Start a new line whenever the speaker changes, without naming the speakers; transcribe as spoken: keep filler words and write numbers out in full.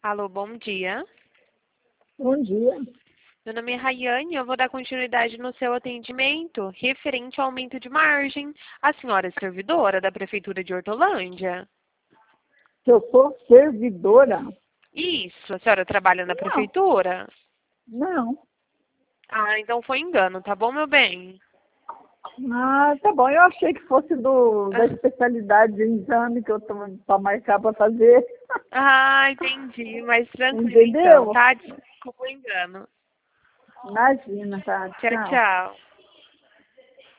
Alô, bom dia.
Bom dia.
Meu nome é Rayane, eu vou dar continuidade no seu atendimento referente ao aumento de margem. A senhora é servidora da Prefeitura de Hortolândia?
Se eu sou servidora?
Isso, a senhora trabalha na
Não.
Prefeitura?
Não.
Ah, então foi engano, tá bom, meu bem?
Ah, tá bom. Eu achei que fosse do, da especialidade de exame que eu tô para marcar para fazer.
Ah, entendi, mas tranquilo então,
Entendeu?
tá? Desculpa o engano.
Imagina, tá?
Tchau,
Tchau.
tchau.